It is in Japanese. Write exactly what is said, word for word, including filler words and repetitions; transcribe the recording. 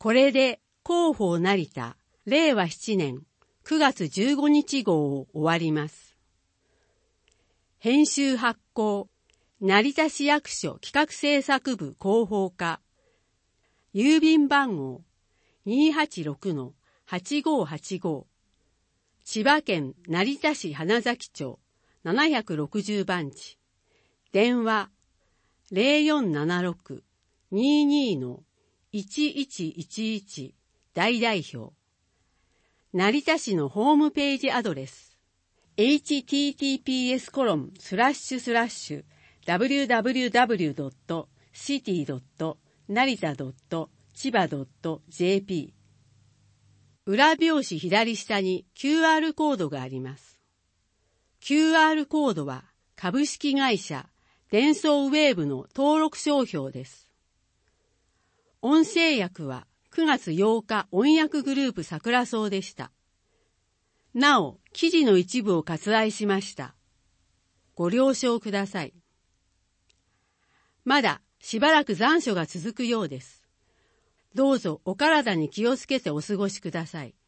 これで広報成田れいわしちねんくがつじゅうごにち号を終わります。編集発行、成田市役所企画制作部広報課、郵便番号 にーはちろくのはちごーはちご、千葉県成田市花崎町ななひゃくろくじゅうばんち、電話 ゼロよんななろく にーにーのいちいちいちいち 大代表。成田市のホームページアドレス エイチティーティーピーエスコロンスラッシュスラッシュダブリューダブリューダブリュードットシティドットナリタドット千葉ドットジェーピー。裏表紙左下に キューアール コードがあります。キューアール コードは株式会社デンソーウェーブの登録商標です。音声訳はくがつようか音訳グループ桜草でした。なお、記事の一部を割愛しました。ご了承ください。まだしばらく残暑が続くようです。どうぞお体に気をつけてお過ごしください。